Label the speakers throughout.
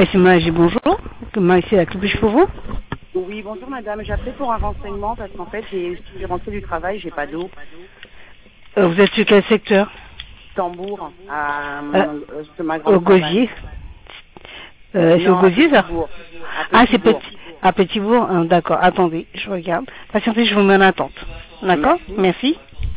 Speaker 1: SMAG, bonjour. Comment ici la club pour vous?
Speaker 2: Oui, bonjour madame, j'appelais pour un renseignement parce qu'en fait, je suis rentrée du travail, j'ai pas d'eau.
Speaker 1: Vous êtes sur quel secteur?
Speaker 2: Tambour, c'est ma
Speaker 1: Au
Speaker 2: grande cabane.
Speaker 1: Gosier. C'est au
Speaker 2: Non, à
Speaker 1: Gosier ça?
Speaker 2: Petitbourg. À
Speaker 1: Ah, c'est
Speaker 2: Petitbourg.
Speaker 1: petit. À Petitbourg, d'accord. Attendez, je regarde. Patientez, je vous mets en attente. D'accord?
Speaker 2: Merci.
Speaker 1: Merci.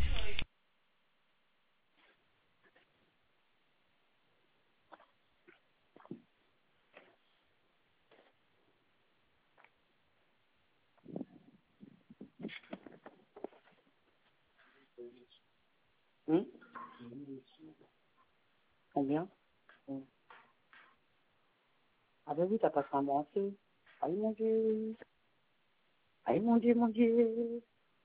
Speaker 2: Hum, Combien? Ah ben oui, t'as pas fait un morceau. Aïe mon Dieu. Aïe mon Dieu, mon Dieu.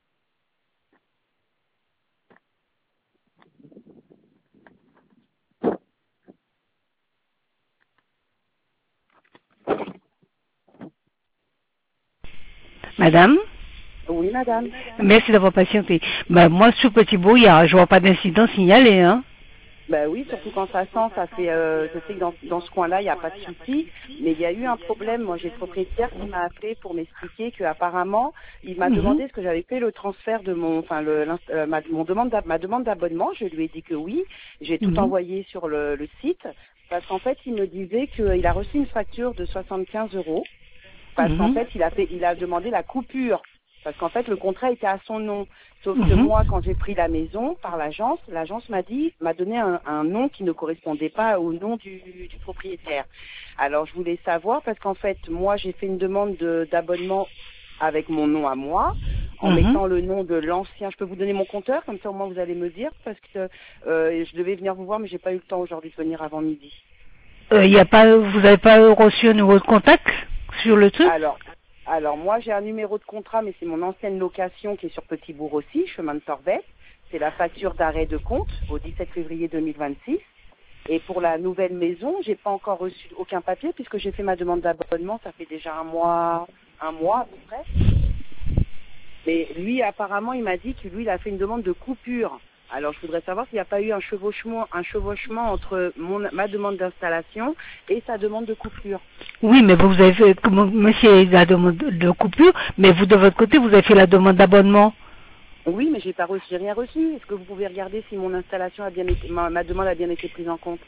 Speaker 1: Madame?
Speaker 2: Oui madame.
Speaker 1: Merci d'avoir patienté. Moi, sur Petitbourg, je vois pas d'incident signalé, hein.
Speaker 2: Ben oui, surtout quand ça sent, ça fait. Je sais que dans ce coin-là, il n'y a pas de souci, mais il y a eu un problème. Moi, j'ai le propriétaire qui m'a appelé pour m'expliquer que apparemment, il m'a
Speaker 1: Mhm.
Speaker 2: demandé ce que j'avais fait le transfert de mon, enfin ma demande d'abonnement. Je lui ai dit que oui. J'ai tout
Speaker 1: Mhm.
Speaker 2: envoyé sur le site parce qu'en fait, il me disait qu'il a reçu une facture de 75 euros parce qu'en
Speaker 1: Mhm.
Speaker 2: fait, il a demandé la coupure. Parce qu'en fait, le contrat était à son nom. Sauf que
Speaker 1: Mhm.
Speaker 2: moi, quand j'ai pris la maison par l'agence m'a donné un nom qui ne correspondait pas au nom du propriétaire. Alors, je voulais savoir, parce qu'en fait, moi, j'ai fait une demande d'abonnement avec mon nom à moi, en
Speaker 1: Mhm.
Speaker 2: mettant le nom de l'ancien. Je peux vous donner mon compteur, comme ça au moins vous allez me dire, parce que je devais venir vous voir, mais j'ai pas eu le temps aujourd'hui de venir avant midi.
Speaker 1: Vous n'avez pas reçu un nouveau contact sur le truc?
Speaker 2: Alors, moi j'ai un numéro de contrat, mais c'est mon ancienne location qui est sur Petitbourg aussi, chemin de Torvette. C'est la facture d'arrêt de compte au 17 février 2026. Et pour la nouvelle maison, j'ai pas encore reçu aucun papier puisque j'ai fait ma demande d'abonnement, ça fait déjà un mois à peu près. Mais lui, apparemment, il m'a dit que lui, il a fait une demande de coupure. Alors, je voudrais savoir s'il n'y a pas eu un chevauchement entre ma demande d'installation et sa demande de coupure.
Speaker 1: Oui, mais vous avez fait, comme monsieur a la demande de coupure, mais vous de votre côté, vous avez fait la demande d'abonnement.
Speaker 2: Oui, mais j'ai rien reçu. Est-ce que vous pouvez regarder si mon installation a bien été, ma demande a bien été prise en compte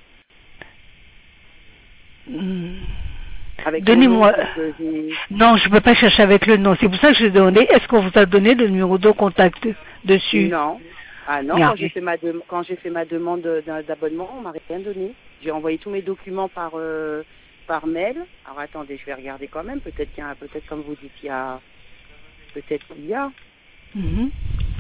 Speaker 1: Hmm.
Speaker 2: avec mon nom,
Speaker 1: Donnez-moi.
Speaker 2: parce que j'ai.
Speaker 1: Non, je ne peux pas chercher avec le nom. C'est pour ça que je ai demandé, est-ce qu'on vous a donné le numéro de contact dessus?
Speaker 2: Non. Ah non,
Speaker 1: Ah,
Speaker 2: quand j'ai fait ma demande d'abonnement, on m'a rien donné. J'ai envoyé tous mes documents par mail. Alors attendez, je vais regarder quand même. Peut-être comme vous dites, peut-être qu'il y a.
Speaker 1: mhm.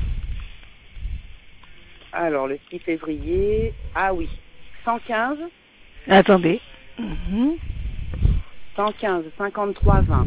Speaker 2: Alors le 6 février. Ah oui, 115,
Speaker 1: Attendez. Mhm.
Speaker 2: 115, 53, 20.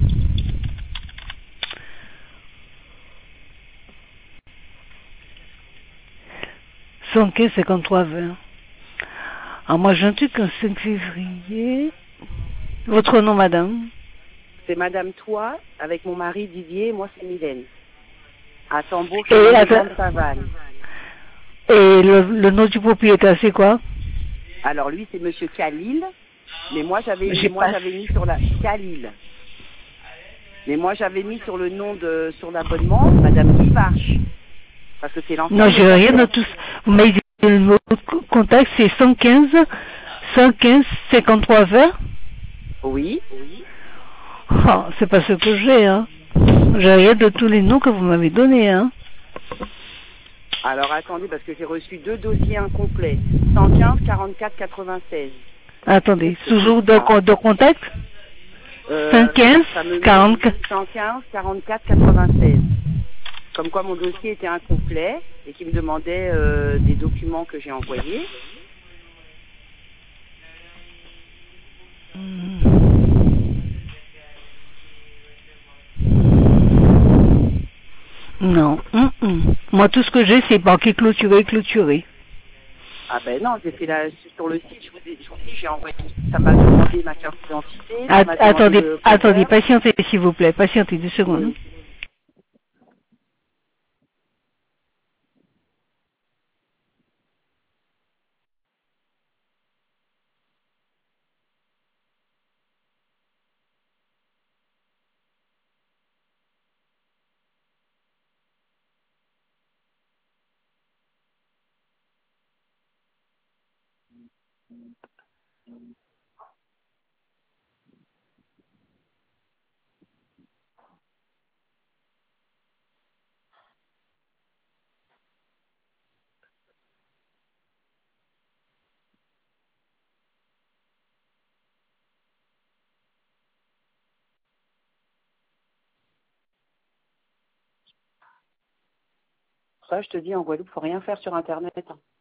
Speaker 1: 115 53 20. Ah, moi, j'ai un truc un 5 février. Votre nom, madame?
Speaker 2: C'est Madame Toi, avec mon mari Didier, et moi c'est Mylène. À Tambour, chemin
Speaker 1: Et,
Speaker 2: de
Speaker 1: attends,
Speaker 2: Grande Savane.
Speaker 1: et le nom du propriétaire, c'est quoi?
Speaker 2: Alors lui c'est Monsieur Khalil, mais
Speaker 1: J'ai pas.
Speaker 2: j'avais mis sur la Khalil. Mais moi j'avais mis sur le nom sur l'abonnement Madame Guivarch, parce que c'est
Speaker 1: Non,
Speaker 2: l'ancien
Speaker 1: j'ai rien de
Speaker 2: locataire.
Speaker 1: tout ça. Vous m'avez dit le numéro de contact, c'est 115 53 20.
Speaker 2: Oui.
Speaker 1: Oh, c'est pas ce que j'ai, hein. J'ai rien de tous les noms que vous m'avez donnés, hein.
Speaker 2: Alors attendez, parce que j'ai reçu deux dossiers incomplets. 115 44 96.
Speaker 1: Attendez,
Speaker 2: C'est
Speaker 1: toujours
Speaker 2: ça.
Speaker 1: de contact? 115
Speaker 2: Ça me met
Speaker 1: 40.
Speaker 2: 115 44 96. Comme quoi mon dossier était incomplet et qui me demandait des documents que j'ai envoyés.
Speaker 1: Non. Moi, tout ce que j'ai, c'est banqué clôturé, clôturé.
Speaker 2: Ah ben non, j'ai fait sur le site, je vous dis, j'ai envoyé, ça m'a demandé ma carte d'identité, ça m'a demandé
Speaker 1: Attendez,
Speaker 2: le
Speaker 1: attendez,
Speaker 2: compteur.
Speaker 1: patientez, s'il vous plaît, patientez 2 secondes.
Speaker 2: Oui. Ça, je te dis, en Guadeloupe, faut rien faire sur Internet.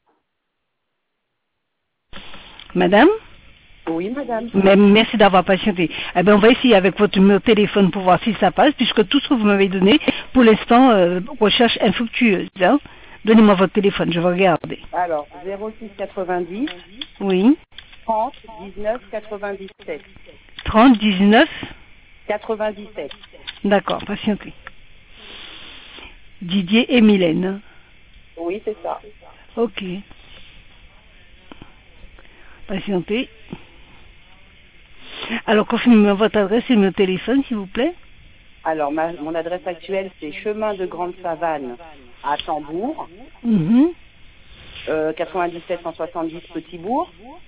Speaker 1: Madame?
Speaker 2: Oui, madame.
Speaker 1: Mais merci d'avoir patienté. Eh bien, on va essayer avec votre numéro de téléphone pour voir si ça passe, puisque tout ce que vous m'avez donné, pour l'instant, recherche infructueuse. Hein. Donnez-moi votre téléphone, je vais regarder.
Speaker 2: Alors, 06 90
Speaker 1: Oui.
Speaker 2: 30 19 97.
Speaker 1: 30 19
Speaker 2: 97.
Speaker 1: D'accord, patientez. Didier et Mylène.
Speaker 2: Oui, c'est ça.
Speaker 1: Ok. Patientez. Alors, confirmez-moi votre adresse et mon téléphone, s'il vous plaît.
Speaker 2: Alors, mon adresse actuelle, c'est chemin de Grande Savane à Tambour, 97 170 Petit-Bourg.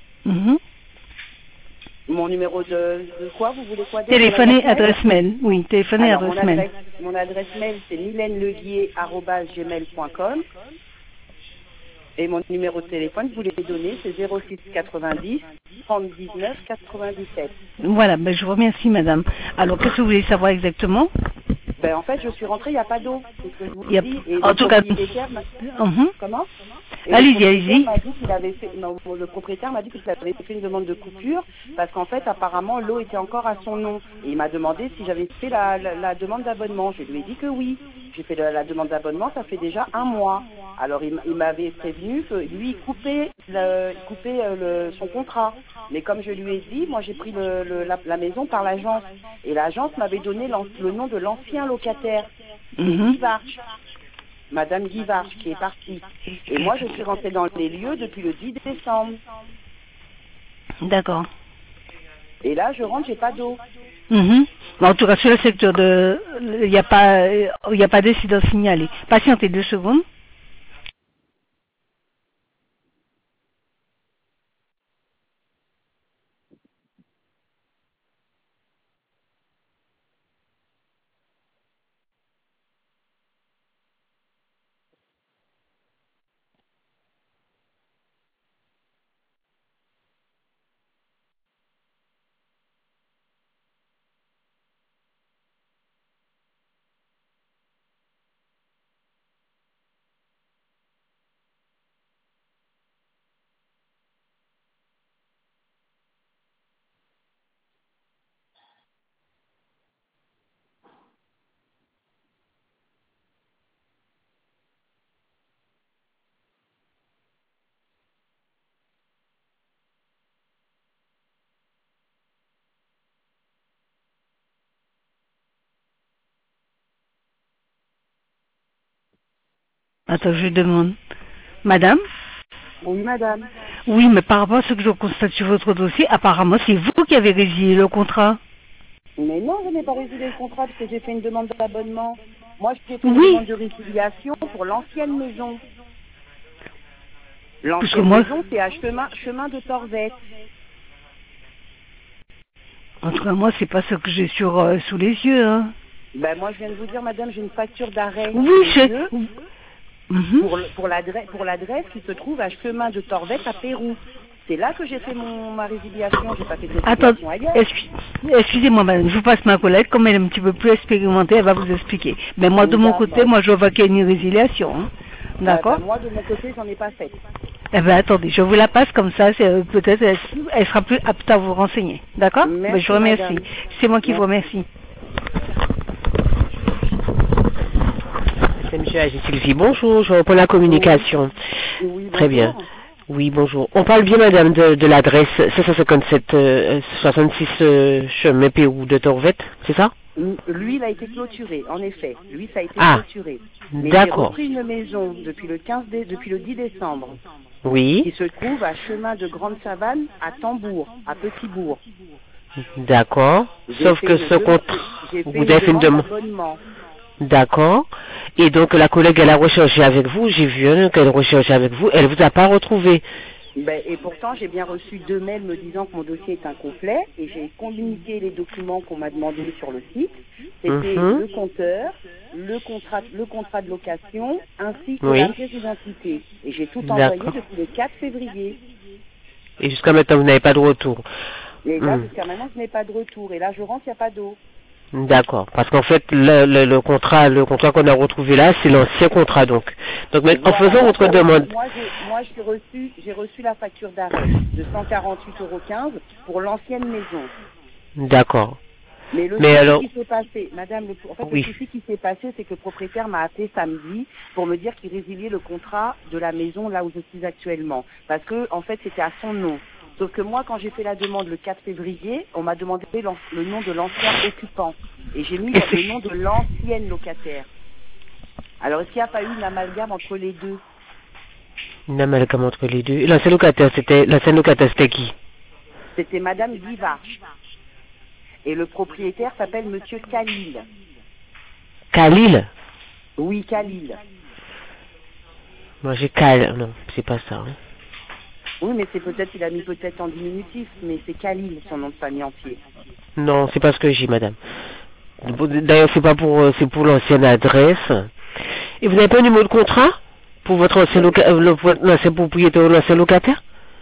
Speaker 2: Mon numéro de quoi? Vous voulez quoi?
Speaker 1: Téléphonez, adresse mail. Oui, téléphonez, adresse mail.
Speaker 2: Mon adresse mail, c'est mylèneleguier@gmail.com. Et mon numéro de téléphone, je vous l'ai donné, c'est 06 90 30 19 97.
Speaker 1: Voilà, ben, je vous remercie, madame. Alors, qu'est-ce que vous voulez savoir exactement?
Speaker 2: Ben, en fait, je suis rentrée, il n'y a pas d'eau. C'est ce que je vous
Speaker 1: Il y a...
Speaker 2: dis. Et
Speaker 1: En tout cas...
Speaker 2: Comment?
Speaker 1: Allez-y, allez-y.
Speaker 2: Le propriétaire m'a dit qu'il avait fait une demande de coupure parce qu'en fait, apparemment, l'eau était encore à son nom. Et il m'a demandé si j'avais fait la demande d'abonnement. Je lui ai dit que oui. J'ai fait la demande d'abonnement, ça fait déjà 1 mois. Alors, il m'avait prévenu que lui, il coupait son contrat. Mais comme je lui ai dit, moi, j'ai pris la maison par l'agence. Et l'agence m'avait donné le nom de l'ancien locataire. C'est Guy Varch. Madame Guy Varch, qui est partie. Et moi, je suis rentrée dans les lieux depuis le 10 décembre.
Speaker 1: D'accord.
Speaker 2: Et là, je rentre, j'ai pas d'eau.
Speaker 1: En tout cas, sur le secteur il n'y a pas d'incident signalé. Patientez 2 secondes. Attends, je demande. Madame?
Speaker 2: Oui, madame.
Speaker 1: Oui, mais par rapport à ce que je constate sur votre dossier, apparemment, c'est vous qui avez résilié le contrat.
Speaker 2: Mais non, je n'ai pas résilié le contrat parce que j'ai fait une demande d'abonnement. Moi, j'ai fait une demande de résiliation pour l'ancienne maison. L'ancienne maison, c'est à chemin de Torvette.
Speaker 1: En tout cas, moi, c'est pas ce que j'ai sous les yeux. Hein.
Speaker 2: Ben, moi, je viens de vous dire, madame, j'ai une facture d'arrêt.
Speaker 1: Oui,
Speaker 2: pour l'adresse qui se trouve à chemin de Torvette à Pérou. C'est là que j'ai fait ma résiliation. J'ai pas fait de résiliation ailleurs.
Speaker 1: Excusez-moi, madame, je vous passe ma collègue. Comme elle est un petit peu plus expérimentée, elle va vous expliquer. Mais moi, de mon côté, moi, je vois qu'il y a une résiliation. Hein. D'accord?
Speaker 2: Moi, de mon côté, j'en ai pas fait.
Speaker 1: Eh bien, attendez, je vous la passe comme ça. Peut-être elle sera plus apte à vous renseigner. D'accord? Ben, je vous remercie. C'est moi qui vous remercie.
Speaker 3: C'est M. Agis Sylvie. Bonjour, je reprends la communication.
Speaker 2: Oui,
Speaker 3: très bien. Oui, bonjour. On parle bien, madame, de l'adresse 557 66 chemin Pérou de Torvette, c'est ça?
Speaker 2: Lui, il a été clôturé, en effet. Lui, ça a été clôturé. Mais j'ai repris une maison depuis le 10 décembre.
Speaker 3: Oui.
Speaker 2: Qui se trouve à chemin de Grande Savane à Tambour, à Petit-Bourg.
Speaker 3: D'accord. Sauf que ce contrat, vous avez fait une demande. D'accord. Et donc la collègue, elle a recherché avec vous, j'ai vu qu'elle recherchait avec vous, elle vous a pas retrouvé.
Speaker 2: Et pourtant, j'ai bien reçu 2 mails me disant que mon dossier est incomplet et j'ai communiqué les documents qu'on m'a demandé sur le site. C'était le compteur, le contrat de location ainsi que la pièce d'identité. Et j'ai tout envoyé depuis le 4 février.
Speaker 3: Et jusqu'à maintenant, vous n'avez pas de retour.
Speaker 2: Et là, jusqu'à maintenant, je n'ai pas de retour. Et là, je rentre, il n'y a pas d'eau.
Speaker 3: D'accord, parce qu'en fait, le contrat qu'on a retrouvé là, c'est l'ancien contrat, donc. Donc, mais en faisant votre demande.
Speaker 2: Moi, j'ai reçu la facture d'arrêt de 148,15 € pour l'ancienne maison.
Speaker 3: D'accord.
Speaker 2: Mais le souci qui s'est passé, madame, le souci qui s'est passé, c'est que le propriétaire m'a appelé samedi pour me dire qu'il résiliait le contrat de la maison là où je suis actuellement. Parce que, en fait, c'était à son nom. Sauf que moi, quand j'ai fait la demande le 4 février, on m'a demandé le nom de l'ancien occupant. Et j'ai mis le nom de l'ancienne locataire. Alors, est-ce qu'il n'y a pas eu une amalgame entre les deux?
Speaker 3: Une amalgame entre les deux. L'ancien locataire, c'était qui?
Speaker 2: C'était madame Guivarch. Et le propriétaire s'appelle monsieur Khalil.
Speaker 3: Khalil?
Speaker 2: Oui, Khalil.
Speaker 3: Moi, j'ai Khalil. Non, c'est pas ça. Hein.
Speaker 2: Oui, mais il a mis peut-être en diminutif, mais c'est Khalil, son nom de famille entier.
Speaker 3: Non, c'est pas ce que j'ai, madame. D'ailleurs, c'est pour l'ancienne adresse. Et vous n'avez pas un numéro de contrat pour votre l'ancien propriétaire ou l'ancien locataire?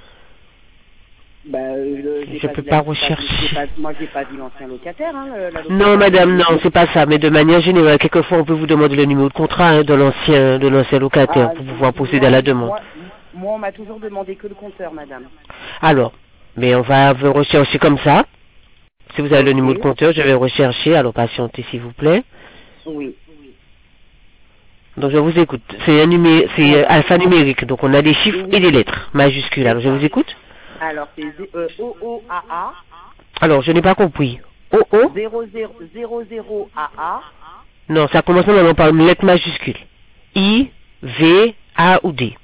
Speaker 3: Je peux pas rechercher.
Speaker 2: Moi, j'ai pas dit l'ancien locataire.
Speaker 3: Non, madame, non, c'est pas ça. Mais de manière générale, quelquefois, on peut vous demander le numéro de contrat de l'ancien locataire pour pouvoir procéder à la demande.
Speaker 2: Moi, on m'a toujours demandé que le compteur, madame.
Speaker 3: Alors, mais on va rechercher comme ça. Si vous avez le numéro de compteur, je vais rechercher. Alors, patientez, s'il vous plaît.
Speaker 2: Oui.
Speaker 3: Donc, je vous écoute. C'est alphanumérique. Donc, on a des chiffres et des lettres majuscules. Alors, je vous écoute.
Speaker 2: Alors, c'est OOAA.
Speaker 3: Alors, je n'ai pas compris. OO
Speaker 2: 00AA.
Speaker 3: Non, ça commence normalement par une lettre majuscule. I, V, A ou D.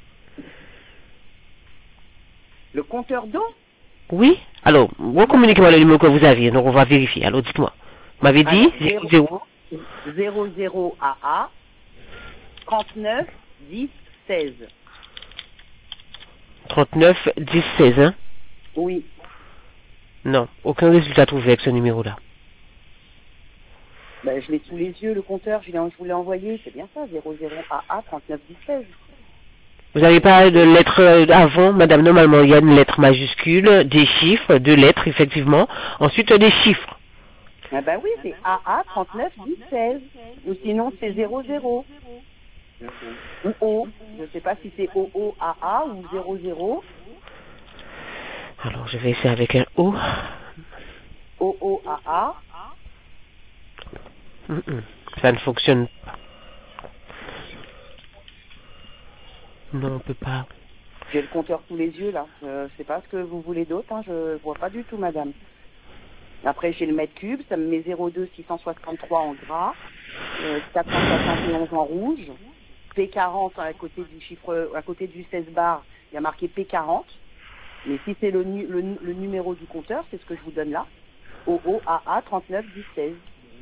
Speaker 2: Le compteur d'eau?
Speaker 3: Oui. Alors, recommuniquez-moi le numéro que vous aviez. Donc, on va vérifier. Alors, dites-moi. Vous m'avez dit
Speaker 2: 00 AA 39 10 16.
Speaker 3: 39 10 16, hein?
Speaker 2: Oui.
Speaker 3: Non, aucun résultat trouvé avec ce numéro-là.
Speaker 2: Je l'ai sous les yeux, le compteur, je vous l'ai envoyé, c'est bien ça, 00 AA 39 10 16.
Speaker 3: Vous n'avez pas de lettres avant, madame? Normalement, il y a une lettre majuscule, des chiffres, 2 lettres, effectivement. Ensuite, des chiffres.
Speaker 2: Ah oui, c'est AA 39 10 16. Ou sinon, c'est 00. Ou O. Je ne sais pas si c'est OOAA ou 00.
Speaker 3: Alors, je vais essayer avec un O.
Speaker 2: OOAA.
Speaker 3: Ça ne fonctionne pas. Non, on peut pas.
Speaker 2: J'ai le compteur sous les yeux, là. Je sais pas ce que vous voulez d'autre, hein. Je vois pas du tout, madame. Après, j'ai le mètre cube, ça me met 02 663 en gras, 471 en rouge, P40 à côté du chiffre, à côté du 16 bar, il y a marqué P40. Mais si c'est le numéro du compteur, c'est ce que je vous donne là. OOAA 39 10 16.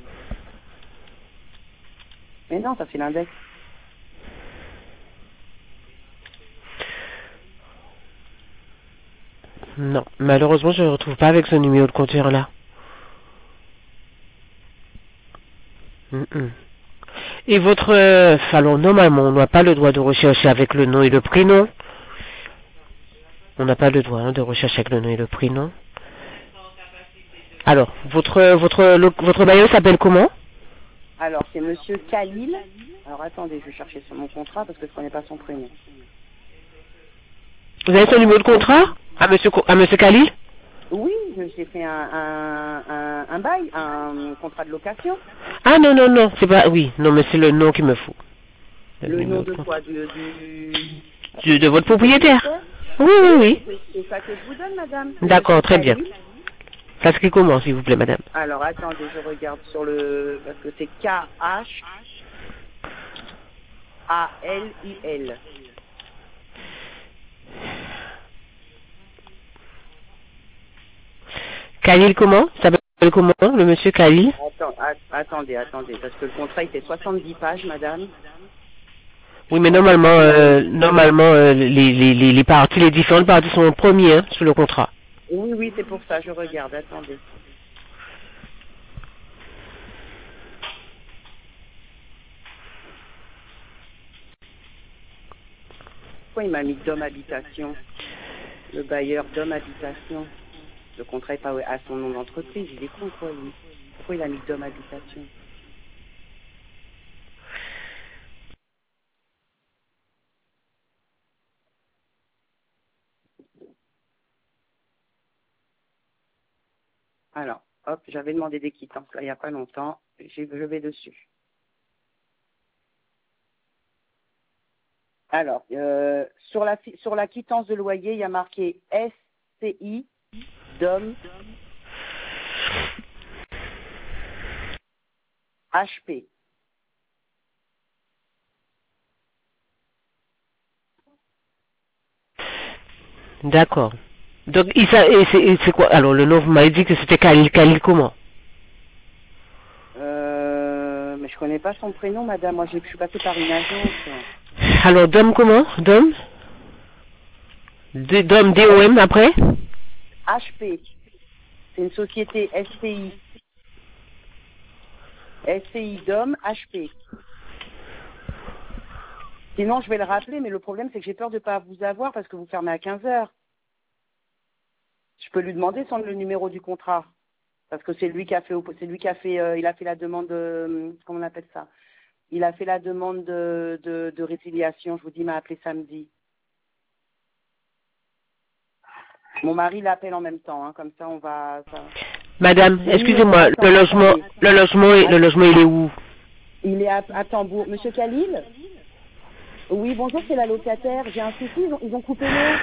Speaker 2: Mais non, ça fait l'index.
Speaker 3: Non, malheureusement, je ne le retrouve pas avec ce numéro de compteur là. Et alors normalement, on n'a pas le droit de rechercher avec le nom et le prénom. On n'a pas le droit de rechercher avec le nom et le prénom. Alors, votre bailleur s'appelle comment?
Speaker 2: Alors, c'est monsieur Khalil. Alors, attendez, je vais chercher sur mon contrat parce que je ne connais pas son prénom.
Speaker 3: Vous avez son numéro de contrat à monsieur Khalil?
Speaker 2: Oui, j'ai fait un bail, un contrat de location.
Speaker 3: Ah non, c'est pas... Oui, non, mais c'est le nom qu'il me faut.
Speaker 2: Le nom de quoi?
Speaker 3: De votre propriétaire? Oui.
Speaker 2: C'est ça que je vous donne, madame.
Speaker 3: D'accord, très bien. Ça s'écrit comment, s'il vous plaît, madame?
Speaker 2: Alors, attendez, je regarde sur le... Parce que c'est K-H-A-L-I-L.
Speaker 3: Khalil comment? Ça s'appelle comment, le monsieur Khalil?
Speaker 2: Attendez, parce que le contrat, il fait 70 pages, madame.
Speaker 3: Oui, mais normalement, les parties, les différentes parties sont en premier hein, sur le contrat.
Speaker 2: Oui, oui, c'est pour ça, je regarde, attendez. Pourquoi il m'a mis Dom Habitation? Le bailleur Dom Habitation. Le contrat n'est pas à son nom d'entreprise, il est con quoi lui. Pourquoi il a mis Dom Habitation? Alors, hop, j'avais demandé des quittances là il n'y a pas longtemps, je vais dessus. Alors, sur la quittance de loyer, il y a marqué SCI, DOM, HP.
Speaker 3: D'accord. Donc, c'est quoi? Alors, le nom, vous m'avez dit que c'était Khalil comment?
Speaker 2: Mais je connais pas son prénom, madame. Moi, je suis passée par une agence.
Speaker 3: Alors, Dom comment? Dom? Dom, D-O-M, après?
Speaker 2: HP. C'est une société SCI. SCI, DOM, HP. Sinon, je vais le rappeler, mais le problème, c'est que j'ai peur de ne pas vous avoir parce que vous fermez à 15 heures. Je peux lui demander sans le numéro du contrat. Parce que c'est lui qui a fait, il a fait la demande de, comment on appelle ça? Il a fait la demande de résiliation. Je vous dis, il m'a appelé samedi. Mon mari l'appelle en même temps, hein, comme ça on va. Ça...
Speaker 3: Madame, excusez-moi, le logement, il est où?
Speaker 2: Il est à Tambour. Monsieur Khalil? Oui, bonjour, c'est la locataire. J'ai un souci, ils ont coupé l'eau.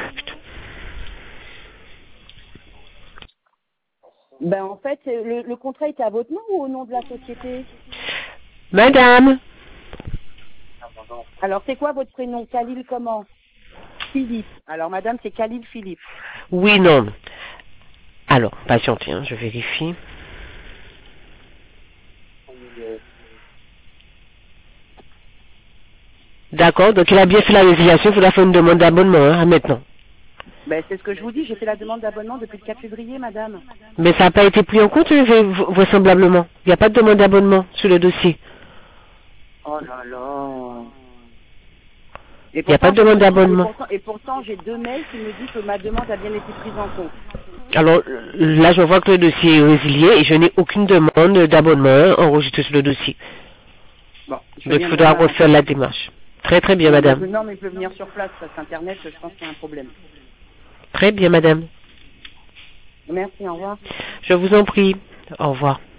Speaker 2: Ben en fait, le contrat était à votre nom ou au nom de la société?
Speaker 3: Madame.
Speaker 2: Alors c'est quoi votre prénom? Khalil comment? Philippe. Alors madame, c'est Khalil Philippe.
Speaker 3: Oui, non. Alors, patientez, hein, je vérifie. D'accord, donc il a bien fait la résiliation, il faudra faire une demande d'abonnement, hein, maintenant.
Speaker 2: Ben c'est ce que je vous dis, j'ai fait la demande d'abonnement depuis le 4 février, madame.
Speaker 3: Mais ça n'a pas été pris en compte, vraisemblablement. Il n'y a pas de demande d'abonnement sur le dossier.
Speaker 2: Oh là là.
Speaker 3: Il n'y a pas de demande d'abonnement.
Speaker 2: Et pourtant, j'ai 2 mails qui me disent que ma demande a bien été prise en compte.
Speaker 3: Alors, là, je vois que le dossier est résilié et je n'ai aucune demande d'abonnement enregistrée sur le dossier. Bon, donc, il faudra refaire la démarche. Très, très bien, madame.
Speaker 2: Non, mais il peut venir sur place, parce qu'Internet, je pense qu'il y a un problème.
Speaker 3: Très bien, madame.
Speaker 2: Merci, au revoir.
Speaker 3: Je vous en prie. Au revoir.